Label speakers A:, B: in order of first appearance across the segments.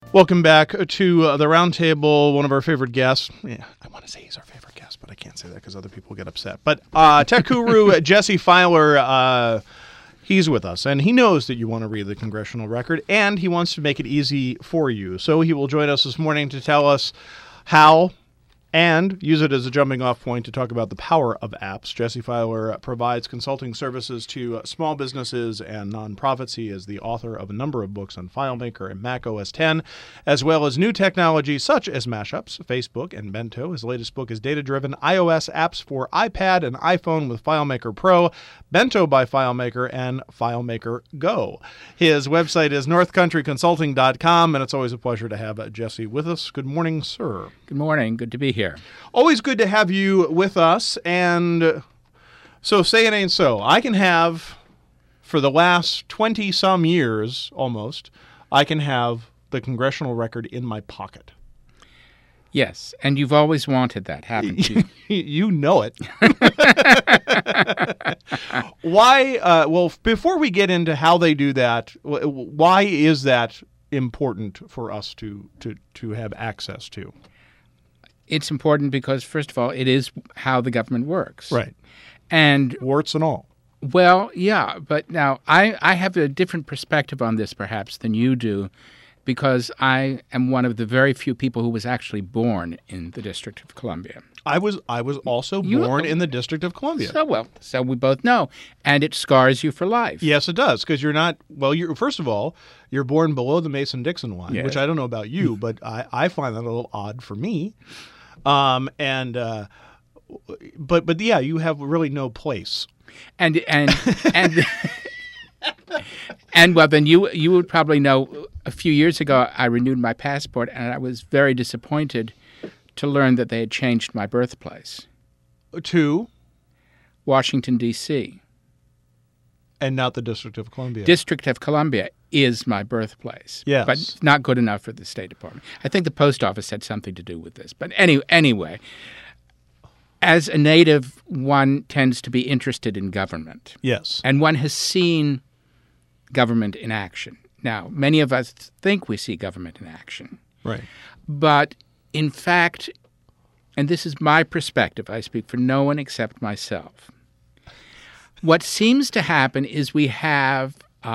A: Welcome back to the Roundtable. One of our favorite guests. Yeah, I want to say he's our favorite guest, but I can't say that because other people get upset. But tech guru Jesse Filer, he's with us, and he knows that you want to read the congressional record, and he wants to make it easy for you. So he will join us this morning to tell us how and use it as a jumping-off point to talk about the power of apps. Jesse Filer provides consulting services to small businesses and nonprofits. He is the author of a number of books on FileMaker and Mac OS X, as well as new technologies such as Mashups, Facebook, and Bento. His latest book is Data-Driven iOS Apps for iPad and iPhone with FileMaker Pro, Bento by FileMaker, and FileMaker Go. His website is northcountryconsulting.com, and it's always a pleasure to have Jesse with us. Good morning, sir.
B: Good morning. Good to be here.
A: Always good to have you with us. And so say it ain't so. I can have, for the last 20-some years almost, I can have the congressional record in my pocket.
B: Yes, and you've always wanted that, haven't you?
A: You know it. Why? Well, before we get into how they do that, why is that important for us to have access to?
B: It's important because, first of all, it is how the government works.
A: Right.
B: And
A: warts and all.
B: Well, yeah, but now I have a different perspective on this perhaps than you do, because I am one of the very few people who was actually born in the District of Columbia.
A: I was also born in the District of Columbia.
B: So we both know, and it scars you for life.
A: Yes, it does, because you're not. Well, first of all, you're born below the Mason-Dixon line,
B: yes.
A: Which I don't know about you, but I find that a little odd for me. But yeah, you have really no place.
B: And well, then you would probably know. A few years ago, I renewed my passport, and I was very disappointed to learn that they had changed my birthplace
A: to
B: Washington, D.C.
A: And not the District of Columbia.
B: District of Columbia is my birthplace.
A: Yes.
B: But not good enough for the State Department. I think the post office had something to do with this. But anyway, as a native, one tends to be interested in government.
A: Yes.
B: And one has seen government in action. Now, many of us think we see government in action.
A: Right.
B: But in fact, and this is my perspective, I speak for no one except myself, what seems to happen is we have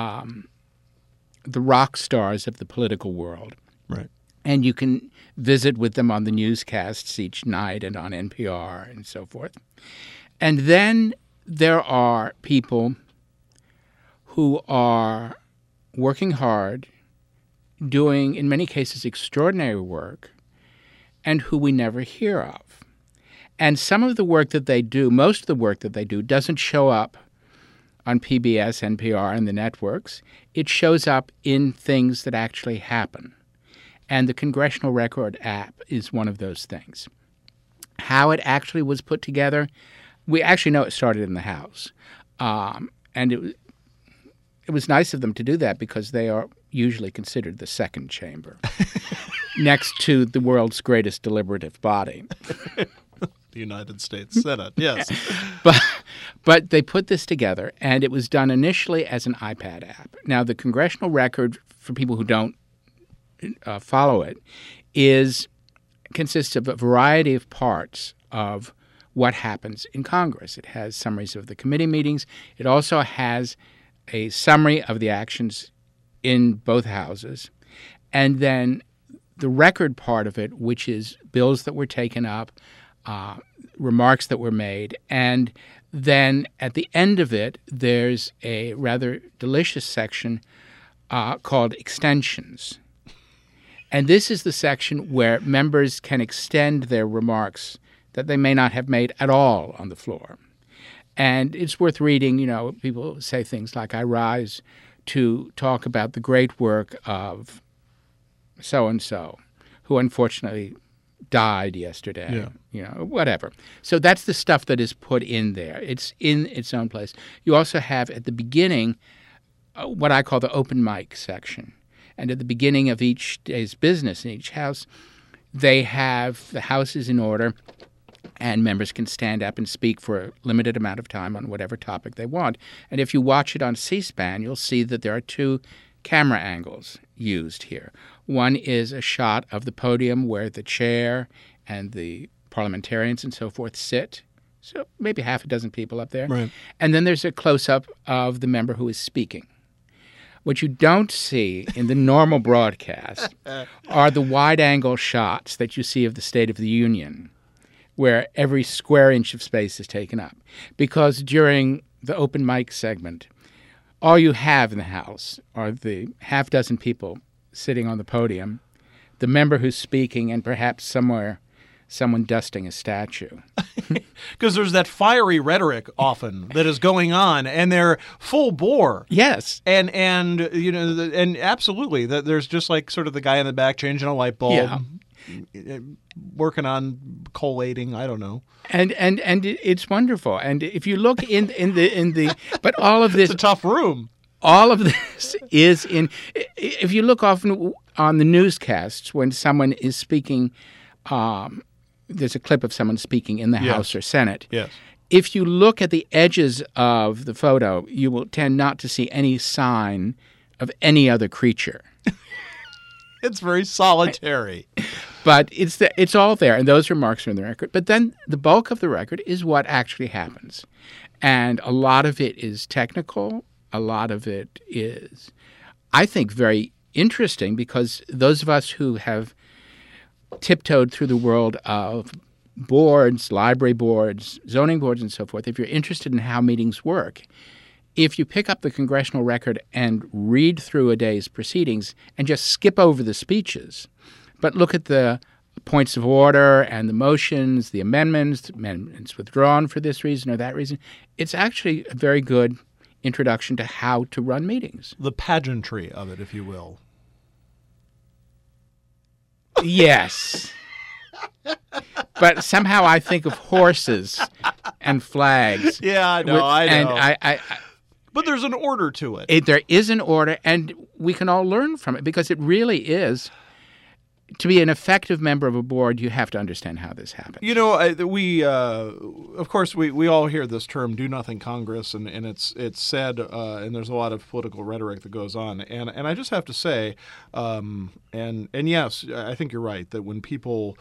B: the rock stars of the political world.
A: Right.
B: And you can visit with them on the newscasts each night and on NPR and so forth. And then there are people who are working hard, doing, in many cases, extraordinary work, and who we never hear of. And some of the work that they do, most of the work that they do, doesn't show up on PBS, NPR, and the networks. It shows up in things that actually happen. And the Congressional Record app is one of those things. How it actually was put together, we actually know it started in the House. And it was nice of them to do that because they are usually considered the second chamber, next to the world's greatest deliberative body.
A: The United States Senate, yes.
B: But they put this together, and it was done initially as an iPad app. Now, the Congressional Record, for people who don't follow it, consists of a variety of parts of what happens in Congress. It has summaries of the committee meetings. It also has a summary of the actions in both houses, and then the record part of it, which is bills that were taken up, remarks that were made, and then at the end of it, there's a rather delicious section called Extensions. And this is the section where members can extend their remarks that they may not have made at all on the floor. And it's worth reading. You know, people say things like, I rise to talk about the great work of so-and-so, who unfortunately died yesterday,
A: Yeah.
B: You know, whatever. So that's the stuff that is put in there. It's in its own place. You also have at the beginning what I call the open mic section. And at the beginning of each day's business in each house, they have the house is in order, and members can stand up and speak for a limited amount of time on whatever topic they want. And if you watch it on C-SPAN, you'll see that there are two camera angles used here. One is a shot of the podium where the chair and the parliamentarians and so forth sit. So maybe half a dozen people up there.
A: Right.
B: And then there's a close-up of the member who is speaking. What you don't see in the normal broadcast are the wide-angle shots that you see of the State of the Union, where every square inch of space is taken up. Because during the open mic segment, all you have in the House are the half dozen people sitting on the podium, the member who's speaking, and perhaps somewhere someone dusting a statue.
A: Because there's that fiery rhetoric often that is going on, and they're full bore.
B: Yes.
A: And and absolutely, that there's just like sort of the guy in the back changing a light bulb, working on collating. I don't know.
B: And it's wonderful. And if you look in the but all of this,
A: it's a tough room.
B: All of this is in. If you look often on the newscasts when someone is speaking. There's a clip of someone speaking in the House or Senate.
A: Yes.
B: If you look at the edges of the photo, you will tend not to see any sign of any other creature.
A: It's very solitary.
B: But it's all there, and those remarks are in the record. But then the bulk of the record is what actually happens. And a lot of it is technical. A lot of it is, I think, very interesting because those of us who have tiptoed through the world of boards, library boards, zoning boards, and so forth, if you're interested in how meetings work, if you pick up the congressional record and read through a day's proceedings and just skip over the speeches, but look at the points of order and the motions, the amendments withdrawn for this reason or that reason, it's actually a very good introduction to how to run meetings.
A: The pageantry of it, if you will.
B: Yes. But somehow I think of horses and flags.
A: Yeah, I know.
B: And I
A: but there's an order to it.
B: There is an order, and we can all learn from it because it really is. To be an effective member of a board, you have to understand how this happens.
A: You know, of course, we all hear this term "do nothing Congress," and it's said, and there's a lot of political rhetoric that goes on. And I just have to say, and yes, I think you're right that when people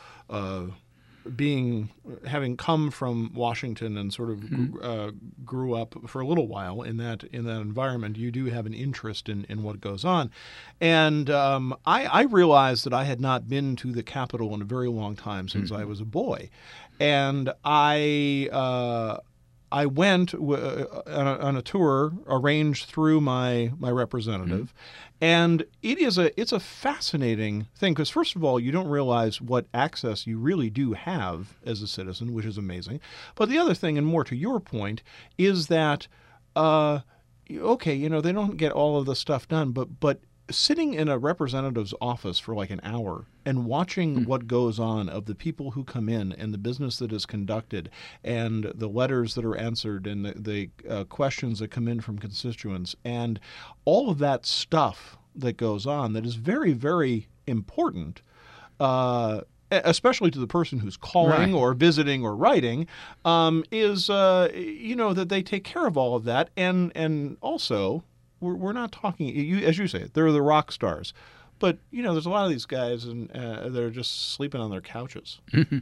A: having come from Washington and sort of grew up for a little while in that environment, you do have an interest in what goes on. And I realized that I had not been to the Capitol in a very long time since I was a boy, and I went on a tour arranged through my representative, and it's a fascinating thing because first of all, you don't realize what access you really do have as a citizen, which is amazing. But the other thing, and more to your point, is that okay, they don't get all of the stuff done, but sitting in a representative's office for like an hour and watching what goes on of the people who come in and the business that is conducted and the letters that are answered and the questions that come in from constituents and all of that stuff that goes on that is very, very important, especially to the person who's calling or visiting or writing, is that they take care of all of that. And also, we're not talking, as you say, they're the rock stars. But, there's a lot of these guys and that are just sleeping on their couches.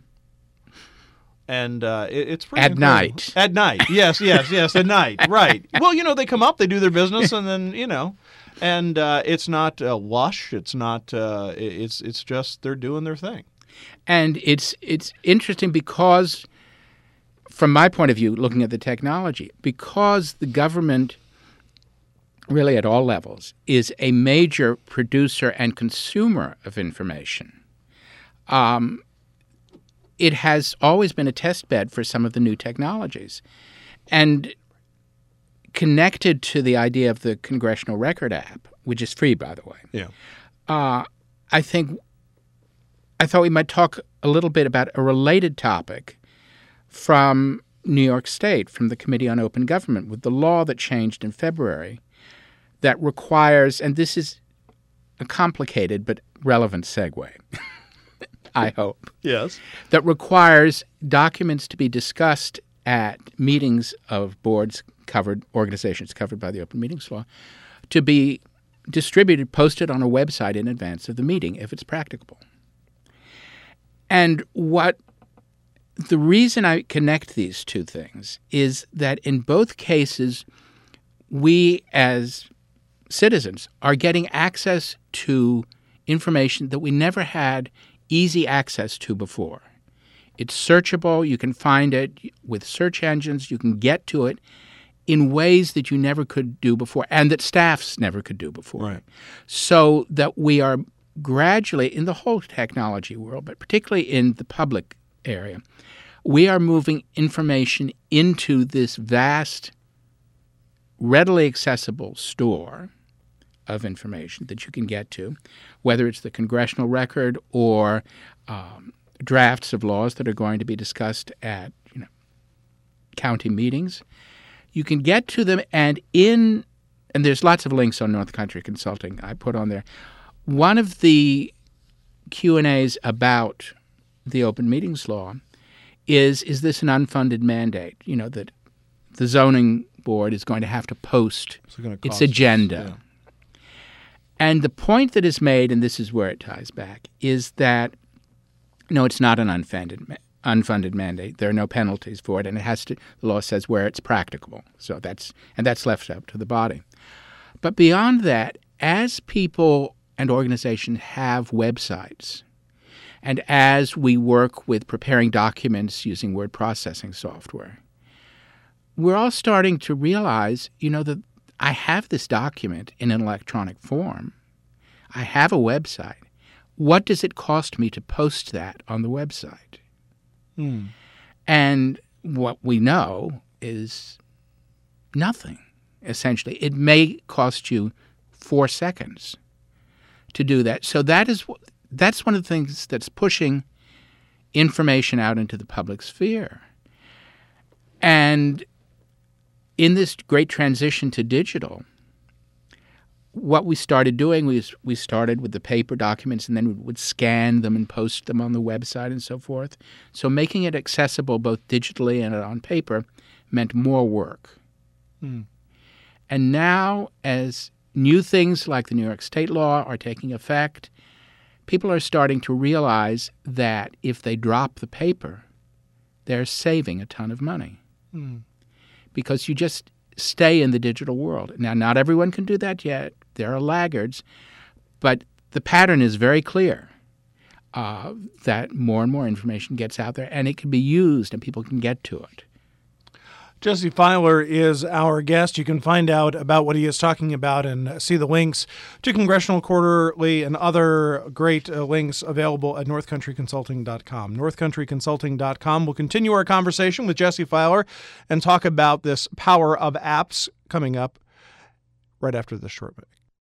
A: And it's pretty
B: At
A: incredible.
B: night.
A: At night. Yes, at night. Right. Well, they come up, they do their business, and then, and it's not lush. It's not, it's just they're doing their thing.
B: And it's interesting because, from my point of view, looking at the technology, because the government really at all levels, is a major producer and consumer of information. It has always been a test bed for some of the new technologies. And connected to the idea of the Congressional Record app, which is free, by the way, I thought we might talk a little bit about a related topic from New York State, from the Committee on Open Government, with the law that changed in February that requires, and this is a complicated but relevant segue, I hope.
A: Yes.
B: That requires documents to be discussed at meetings of boards organizations covered by the Open Meetings Law, to be distributed, posted on a website in advance of the meeting, if it's practicable. And the reason I connect these two things is that in both cases, we as citizens are getting access to information that we never had easy access to before. It's searchable. You can find it with search engines. You can get to it in ways that you never could do before and that staffs never could do before.
A: Right.
B: So that we are gradually, in the whole technology world, but particularly in the public area, we are moving information into this vast, readily accessible store of information that you can get to, whether it's the congressional record or drafts of laws that are going to be discussed at county meetings. You can get to them, and there's lots of links on North Country Consulting I put on there. One of the Q&As about the open meetings law is this an unfunded mandate? That the zoning board is going to have to post its agenda. Yeah. And the point that is made, and this is where it ties back, is that no, it's not an unfunded mandate. There are no penalties for it, and the law says where it's practicable. So that's left up to the body. But beyond that, as people and organizations have websites, and as we work with preparing documents using word processing software, we're all starting to realize, that I have this document in an electronic form. I have a website. What does it cost me to post that on the website? And what we know is nothing, essentially. It may cost you 4 seconds to do that. So that's one of the things that's pushing information out into the public sphere. And in this great transition to digital, what we started doing was we started with the paper documents, and then we would scan them and post them on the website and so forth. So making it accessible both digitally and on paper meant more work. And now, as new things like the New York State law are taking effect, people are starting to realize that if they drop the paper, they're saving a ton of money. Because you just stay in the digital world. Now, not everyone can do that yet. There are laggards. But the pattern is very clear that more and more information gets out there, and it can be used and people can get to it.
A: Jesse Filer is our guest. You can find out about what he is talking about and see the links to Congressional Quarterly and other great links available at northcountryconsulting.com. northcountryconsulting.com. We'll continue our conversation with Jesse Filer and talk about this power of apps coming up right after this short break.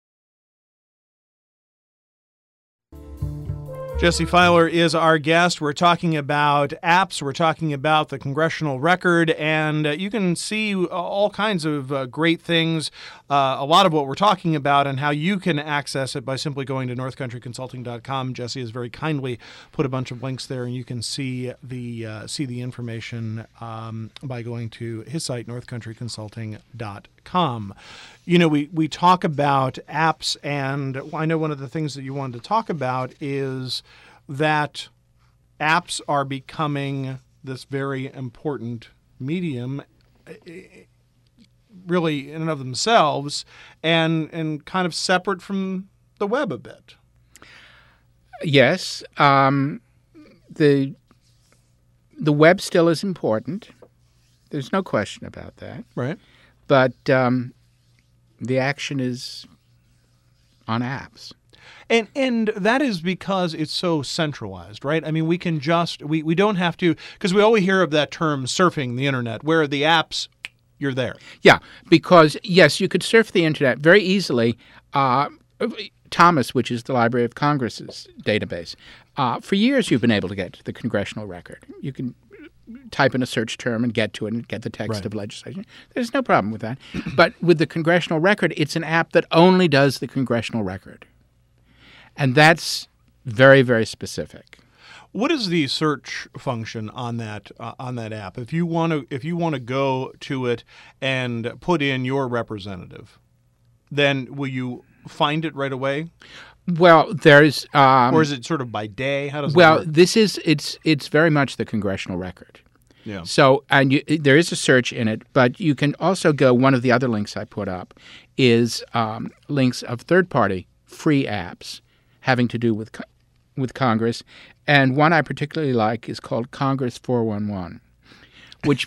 A: Jesse Filer is our guest. We're talking about apps. We're talking about the Congressional Record, and you can see all kinds of great things, a lot of what we're talking about, and how you can access it by simply going to northcountryconsulting.com. Jesse has very kindly put a bunch of links there, and you can see the information by going to his site, northcountryconsulting.com. We talk about apps, and I know one of the things that you wanted to talk about is that apps are becoming this very important medium, really in and of themselves, and kind of separate from the web a bit.
B: Yes. The web still is important. There's no question about that.
A: Right.
B: But the action is on apps.
A: And that is because it's so centralized, right? I mean, we can we don't have to, because we always hear of that term surfing the internet, where the apps, you're there.
B: Yeah, because, yes, you could surf the internet very easily. Thomas, which is the Library of Congress's database, for years you've been able to get to the Congressional Record. You can type in a search term and get to it and get the text of legislation. There's no problem with that. But with the Congressional Record, it's an app that only does the Congressional Record. And that's very, very specific.
A: What is the search function on that app? If you want to go to it and put in your representative, then will you find it right away?
B: Well, there's
A: Or is it sort of by day? How does it
B: well,
A: work?
B: it's very much the congressional record.
A: Yeah.
B: So, and there is a search in it, but you can also go. One of the other links I put up is links of third-party free apps having to do with Congress, and one I particularly like is called Congress 411, which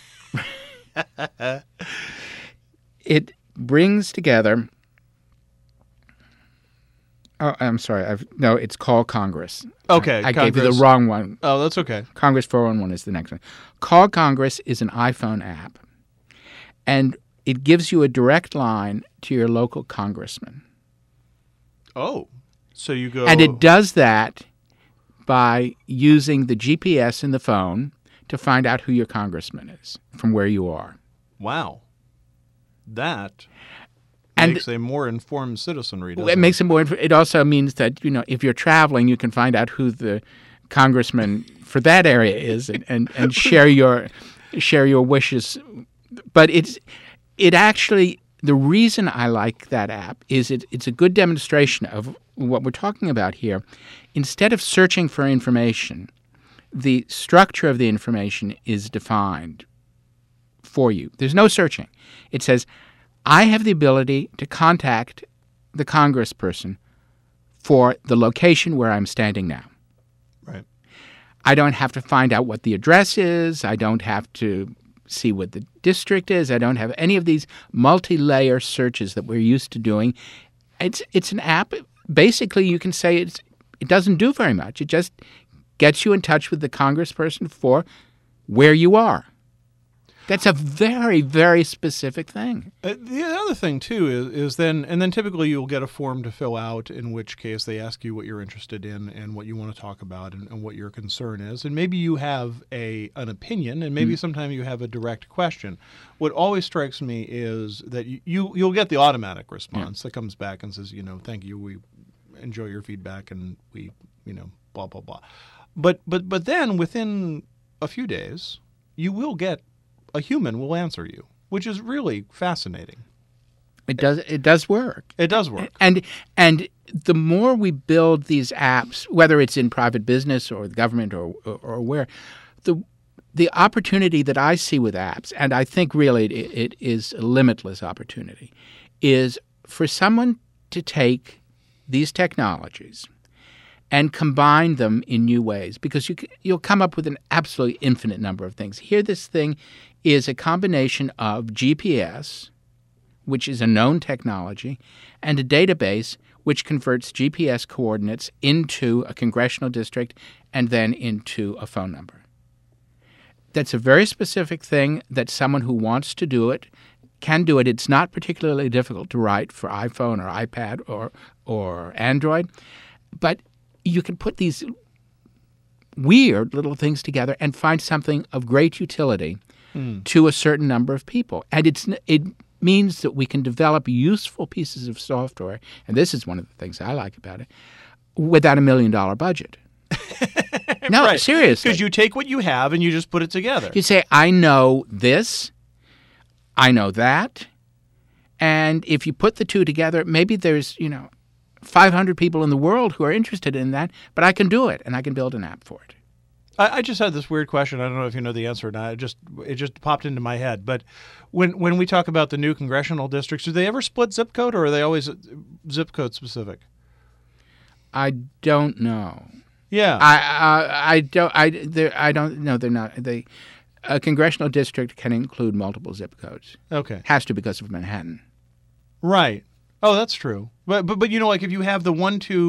B: it brings together. Oh, I'm sorry. No, it's Call Congress.
A: Okay,
B: I gave you the
A: Congress.
B: wrong one.
A: Oh, that's okay.
B: Congress 411 is the next one. Call Congress is an iPhone app, and it gives you a direct line to your local congressman.
A: Oh, so you go...
B: And it does that by using the GPS in the phone to find out who your congressman is from where you are.
A: Wow. That
B: And
A: makes a more informed citizenry, doesn't
B: it makes it more. It also means that if you're traveling, you can find out who the congressman for that area is, and share your wishes. But it actually, the reason I like that app is it's a good demonstration of what we're talking about here. Instead of searching for information, the structure of the information is defined for you. There's no searching. It says, I have the ability to contact the congressperson for the location where I'm standing now.
A: Right.
B: I don't have to find out what the address is. I don't have to see what the district is. I don't have any of these multi-layer searches that we're used to doing. It's an app. Basically, you can say it doesn't do very much. It just gets you in touch with the congressperson for where you are. That's a very, very specific thing.
A: The other thing, too, is then typically you'll get a form to fill out, in which case they ask you what you're interested in and what you want to talk about and what your concern is. And maybe you have an opinion, and maybe sometimes you have a direct question. What always strikes me is that you'll get the automatic response that comes back and says, thank you, we enjoy your feedback, and we, blah, blah, blah. But then within a few days, you will get a human will answer you, which is really fascinating.
B: It does work.
A: It does work.
B: And the more we build these apps, whether it's in private business or the government or where, the opportunity that I see with apps, and I think really it is a limitless opportunity, is for someone to take these technologies and combine them in new ways, because you'll come up with an absolutely infinite number of things. Here, this thing is a combination of GPS, which is a known technology, and a database which converts GPS coordinates into a congressional district and then into a phone number. That's a very specific thing that someone who wants to do it can do it. It's not particularly difficult to write for iPhone or iPad or Android, but you can put these weird little things together and find something of great utility to a certain number of people. And it means that we can develop useful pieces of software, and this is one of the things I like about it, without $1 million budget. No,
A: right.
B: Seriously.
A: Because you take what you have and you just put it together.
B: You say, I know this, I know that, and if you put the two together, maybe there's, 500 people in the world who are interested in that, but I can do it, and I can build an app for it.
A: I just had this weird question. I don't know if you know the answer or not. It just popped into my head. But when we talk about the new congressional districts, do they ever split zip code, or are they always zip code specific?
B: I don't know.
A: Yeah,
B: I don't know. They're not. A congressional district can include multiple zip codes.
A: Okay,
B: has to because of Manhattan.
A: Right. Oh, that's true. But like if you have the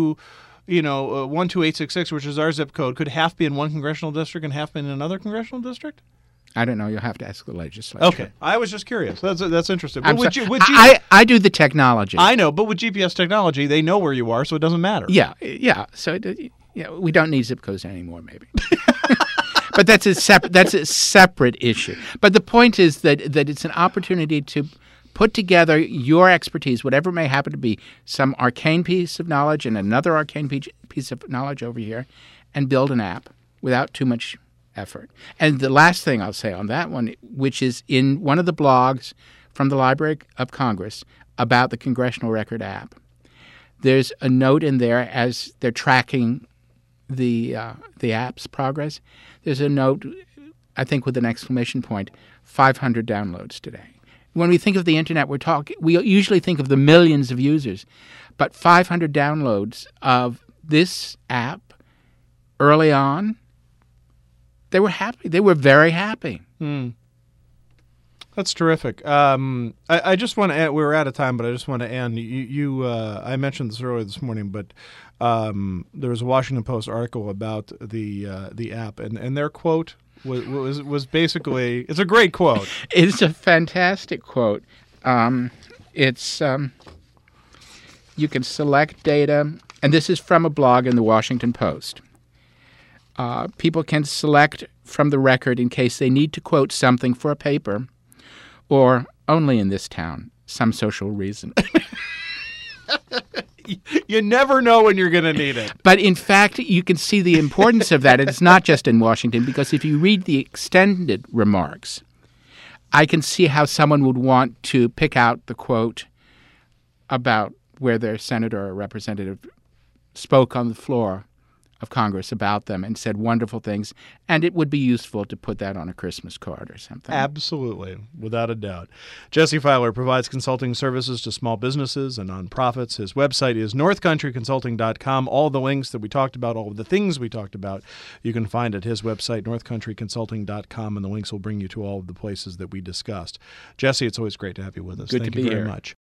A: 12866, which is our zip code, could half be in one congressional district and half be in another congressional district?
B: I don't know. You'll have to ask the legislature.
A: Okay, I was just curious. That's interesting. But
B: I do the technology.
A: I know, but with GPS technology, they know where you are, so it doesn't matter.
B: Yeah. So we don't need zip codes anymore, maybe. But that's a separate issue. But the point is that it's an opportunity to put together your expertise, whatever it may happen to be, some arcane piece of knowledge and another arcane piece of knowledge over here, and build an app without too much effort. And the last thing I'll say on that one, which is in one of the blogs from the Library of Congress about the Congressional Record app, there's a note in there as they're tracking the app's progress. There's a note, I think, with an exclamation point, 500 downloads today. When we think of the internet, we usually think of the millions of users, but 500 downloads of this app early on, they were happy. They were very happy.
A: That's terrific. I just want to. We were out of time, but I just want to end. I mentioned this earlier this morning, but there was a Washington Post article about the app, and their quote was basically, it's a great quote.
B: It's a fantastic quote. It's you can select data, and this is from a blog in the Washington Post. People can select from the record in case they need to quote something for a paper, or only in this town, some social reason.
A: You never know when you're going to need it.
B: But in fact, you can see the importance of that. It's not just in Washington, because if you read the extended remarks, I can see how someone would want to pick out the quote about where their senator or representative spoke on the floor of Congress about them and said wonderful things, and it would be useful to put that on a Christmas card or something.
A: Absolutely, without a doubt. Jesse Filer provides consulting services to small businesses and nonprofits. His website is northcountryconsulting.com. All the links that we talked about, all of the things we talked about, you can find at his website, northcountryconsulting.com, and the links will bring you to all of the places that we discussed. Jesse, it's always great to have you with us.
B: Good
A: Thank
B: to
A: you
B: be
A: very
B: here.
A: much.